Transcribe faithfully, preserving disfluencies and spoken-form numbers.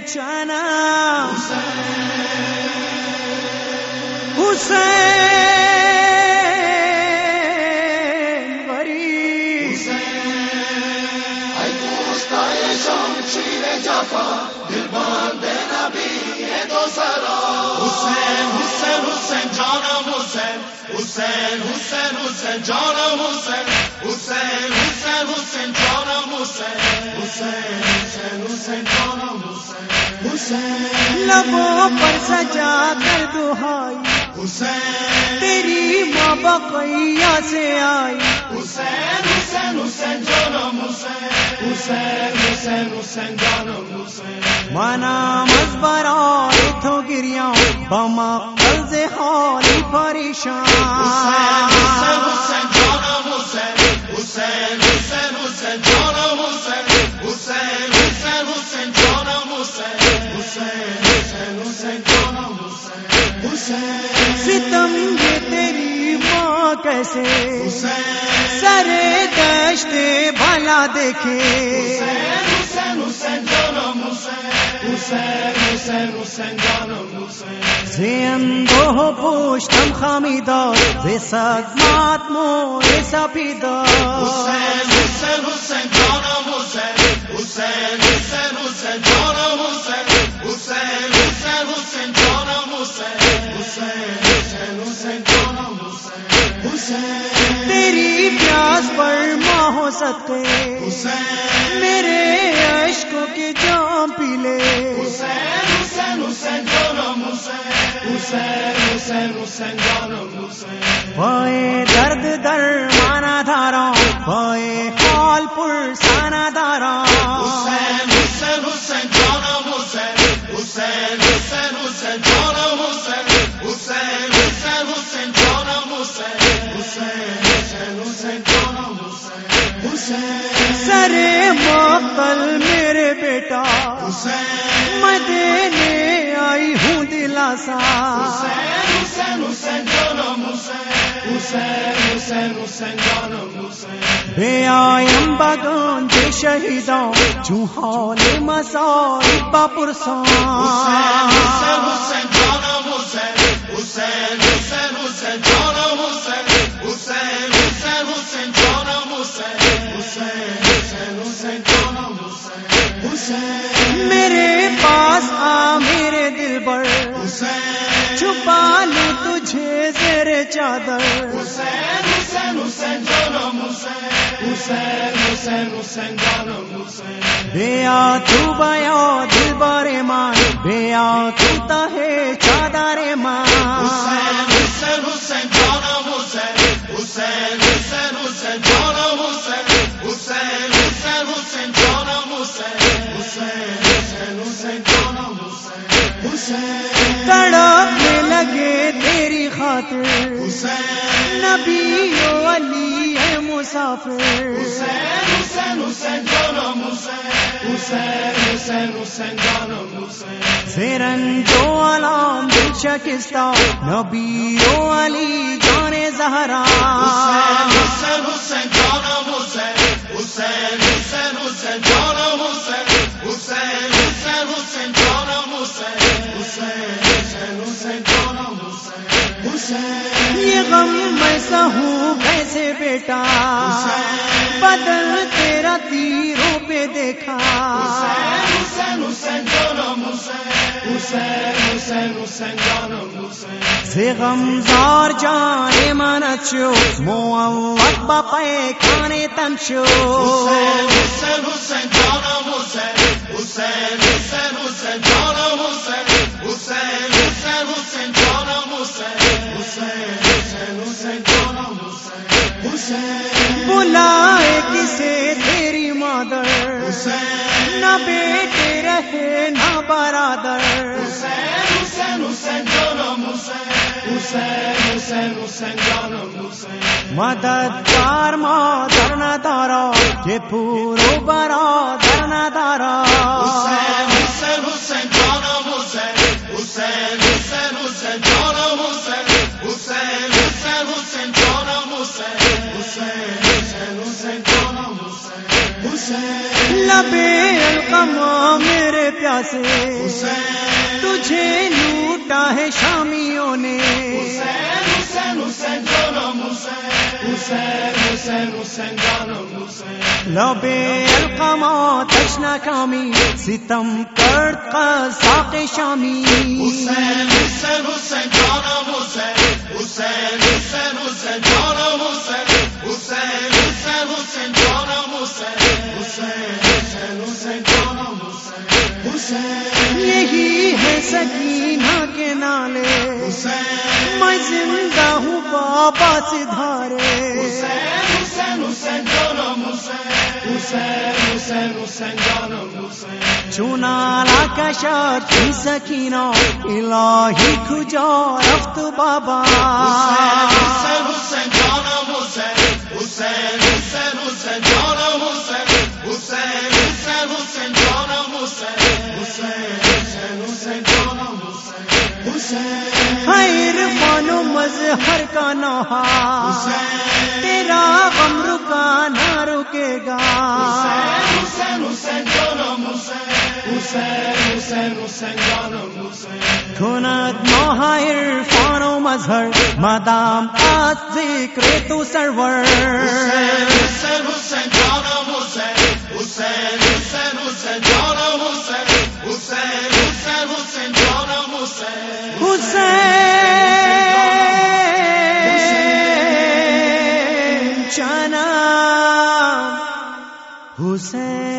چنا حسین غریب ای دوستای شمشیر جفا دل باند نبی دو سرا حسین حسین حسین جانم حسین حسین حسین حسین جانم حسین حسین حسین حسین جانم حسین حسین حسین حسین جانم حسین حسین لبوں پر سجا کر دہائی حسین تیری ماں بقیہ سے آئی حسین حسین حسین جانم حسین حسین حسین حسین جانم حسین مانا مزبرائی تو گریاں بما قلز حالی پریشان حسین حسین جانم حسین حسین حسین حسین جانم حسین حسین حسین حسین جانم حسین حسین حسین حسین جانم حسین حسین ستم یہ تیری ماں کیسے حسین سرے دشت بھلا دیکھے حسین حسین حسین جانم حسین حسین حسین حسین جانم حسین زندو پوشتم خمیدار بسگمات موی سپیدار حسین حسین حسین جانم حسین حسین حسین حسین جانم حسین حسین حسین حسین جانم حسین حسین حسین حسین جانم حسین حسین تیری پیاس پر ماں ہو سکتے حسین میرے عشقوں کے جام پی لے حسین حسین حسین جانم حسین حسین حسین حسین جانم حسین پائے درد در مانا دھارا پائے حال پر سانا دھارا حسین حسین حسین جانم حسین حسین حسین حسین جانم حسین حسین حسین حسین جانم حسین حسین حسین حسین جانم حسین حسین سرے مقتل میرے بیٹا حسین میں دینے آئی ہوں دلاسا حسین حسین حسین جانم حسین حسین حسین حسین جانم حسین بے آئیم بگان دے شہیداں چوہال مسائب پرسان حسین حسین جانم حسین حسین حسین حسین جانم حسین حسین حسین حسین جانم حسین حسین حسین حسین جانم حسین حسین میرے پاس آ میرے دل بر حسین چھپا لوں تجھے زیر چادر حسین حسین حسین جانم حسین حسین حسین حسین جانم حسین بیا تو بیا دل بارے مان بیا تو تہے چادر مان حسین حسین حسین جانم حسین حسین حسین حسین جانم حسین حسین حسین حسین جانم حسین حسین حسین حسین جانم حسین حسین تڑپنے لگے تیری خاطر حسین نبی و علی ہے مسافر حسین حسین حسین جانم حسین حسین حسین حسین جانم حسین زیرن جو علام دل شکستہ نبی و علی جان زہرا حسین حسین حسین جانم حسین حسین حسین حسین جانم حسین حسین حسین حسین جانم حسین حسین حسین حسین جانم حسین حسین یہ غم میں سہوں کیسے بیٹا بدل تیرا تیروں پہ دیکھا حسین حسین حسین جانم حسین حسین حسین حسین جانم حسین سے غم زار جانے منچو موت بپے کھانے تنشو حسین حسین حسین جانم حسین حسین حسین حسین جانم حسین حسین حسین حسین جانم حسین حسین حسین حسین جانم حسین حسین بلائے کسے تیری مادر حسین نہ بیٹے رہے نہ برادر حسین حسین حسین جانم حسین حسین حسین حسین جانم حسین مددگار مادر نہ دارا یہ پورو برادر نہ دارا حسین حسین حسین جانم حسین حسین حسین حسین جانم حسین حسین حسین حسین جانم حسین حسین حسین حسین جانم حسین حسین لبے القما میرے پیاسے تجھے لوٹا ہے شامیوں نے حسین حسین حسین جانم حسین حسین حسین حسین جانم حسین لبے القما تشنا کامی ستم کرد قزاق شامی حسین حسین حسین جانم حسین حسین حسین حسین جانم حسین حسین حسین حسین جانم حسین حسین حسین حسین جانم حسین حسین یہی ہے سکینہ کے نالے حسین میں زندہ ہوں بابا سے دھارے حسین حسین حسین جانم حسین حسین حسین حسین جانم حسین چونا لا کشاد کی سکینہ الہی کھجا رفت بابا حسین حسین جانم حسین حسین حسین حسین جانم حسین حسین حسین حسین جانم حسین حسین حسین حسین جانم حسین حسین خیر فن و مظہر کا نوحہ تیرا غم رکا نہ رکے گا حسین حسین جانم حسین حسین حسین حسین جانم حسین کند نوحہ عرفان و مظہر مادام آج ذکر تو سرور حسین حسین جانم حسین حسین حسین حسین جانم حسین حسین حسین حسین جانم حسین حسین جانم حسین